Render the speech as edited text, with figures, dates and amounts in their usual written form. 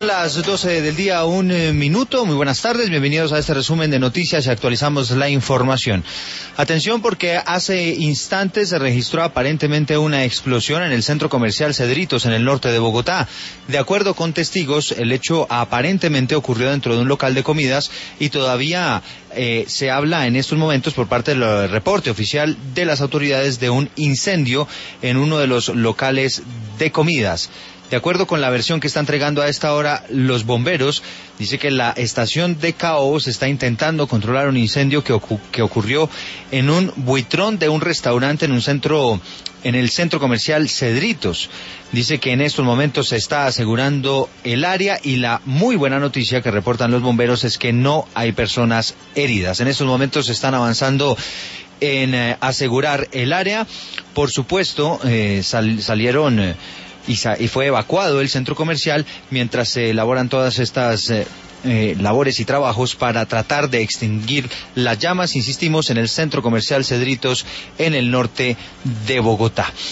las 12 del día, un minuto. Muy buenas tardes, bienvenidos a este resumen de noticias y actualizamos la información. Atención porque hace instantes se registró aparentemente una explosión en el centro comercial Cedritos, en el norte de Bogotá. De acuerdo con testigos, el hecho aparentemente ocurrió dentro de un local de comidas y todavía se habla en estos momentos por parte del reporte oficial de las autoridades de un incendio en uno de los locales de comidas. De acuerdo con la versión que está entregando a esta hora los bomberos, dice que la estación de Caobos está intentando controlar un incendio que ocurrió en un buitrón de un restaurante en el centro comercial Cedritos. Dice que en estos momentos se está asegurando el área y la muy buena noticia que reportan los bomberos es que no hay personas heridas. En estos momentos están avanzando en asegurar el área. Por supuesto, salieron y fue evacuado el centro comercial mientras se elaboran todas estas labores y trabajos para tratar de extinguir las llamas, insistimos, en el centro comercial Cedritos en el norte de Bogotá.